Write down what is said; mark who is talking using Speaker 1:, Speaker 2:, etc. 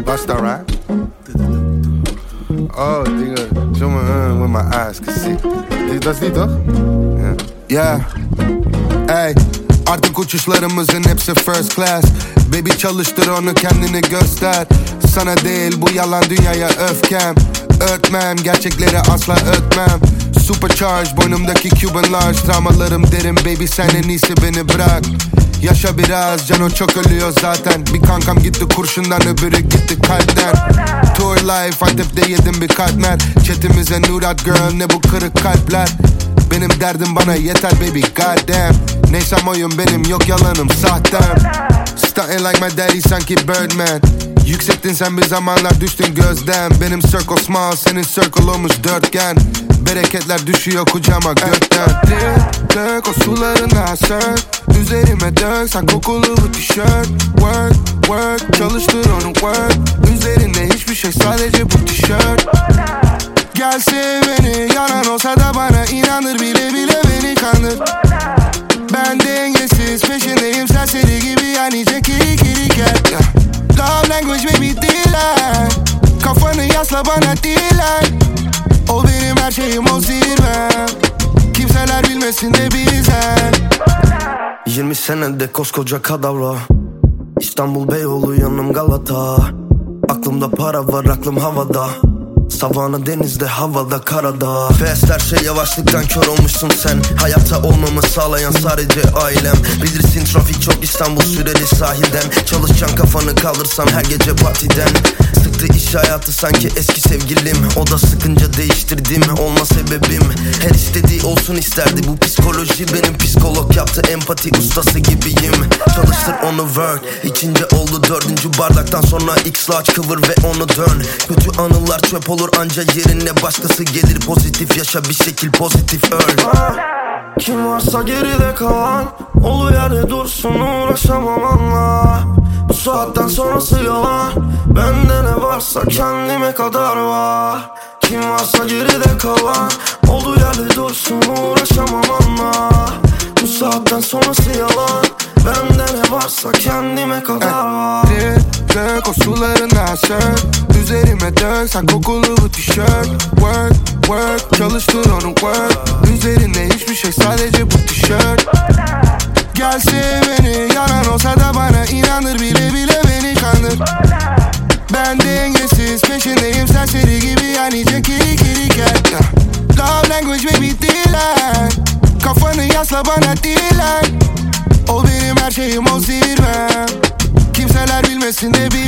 Speaker 1: Bust alright. Oh, Digga, show me with my eyes can see. Dat is niet toch? Yeah. Hey, artık uçuşlarımızın hepsi first class. Baby çalıştır onu, kendini göster. Sana değil bu yalan dünyaya öfkem. Örtmem, gerçekleri asla örtmem. Supercharge, boynumdaki Cuban large. Travmalarım derin baby, sen en iyisi beni bırak. Yaşa biraz, Cano çok ölüyor zaten. Bir kankam gitti kurşundan, öbürü gitti kalpten. Tour life, Antep'te yedim bir katmer. Chatimize nude girl, ne bu kırık kalpler. Benim derdim bana yeter baby, goddamn. Neysem oyun benim, yok yalanım sahtem. Stuntin' like my daddy, sanki Birdman. Yüksektin sen bir zamanlar, düştün gözden. Benim circle small, senin circle olmuş dörtgen. Bereketler düşüyor kucağıma gökten. Dök o sularına sök, üzerime dök sen kokulu bu tişört. Work, work, çalıştır onu work. Üzerinde hiçbir şey, sadece bu tişört. Gel sev beni, yalan olsa da bana inanır. Bile bile beni kandır. Ben dengesiz, peşindeyim serseri gibi, yani kiri kiri gel. Love language baby dilen. Kafanı yasla bana dilen. O benim her şeyim, o zirvem. Kimseler bilmesin de bizden.
Speaker 2: 20 senede koskoca kadavra. İstanbul Beyoğlu, yanım Galata. Aklımda para var, aklım havada. Savana denizde, havada, karada. Fast her şey, yavaşlıktan kör olmuşsun sen. Hayatta olmamı sağlayan sadece ailem. Bilirsin trafik çok, İstanbul süreli sahilden. Çalışacaksın, kafanı kaldırsam her gece partiden. Sıktı iş hayatı sanki eski sevgilim. O da sıkınca değiştirdim, olma sebebim. Her istediği olsun isterdi, bu psikoloji benim psikolog yaptı, empati ustası gibiyim. Çalıştır onu work, içince oldu dördüncü bardaktan sonra X large kıvır ve onu dön. Kötü anılar çöp olur anca yerine başkası gelir. Pozitif yaşa bir şekil, pozitif öl.
Speaker 3: Kim varsa geride kalan, olu yerde dursun, uğraşamam anla. Bu saatten sonrası yalan, bende ne varsa kendime kadar var. Kim varsa geride kalan, olduğu yerde dursun, uğraşamam anla. Bu saatten sonrası yalan, bende ne varsa kendime kadar var.
Speaker 1: Dök o sularına sök, üzerime dök sen kokulu bu tişört. Work, work, çalıştır onu work. Üzerinde hiçbir şey, sadece bu tişört. Gel sev beni, yalan olsa da bana inanır. Bile bile beni kandır. Ben dengesiz, peşindeyim serseri gibi, yani kiri kiri gel. Love language baby dilen. Kafanı yasla bana dilen. O benim her şeyim, o zirvem. Kimseler bilmesin de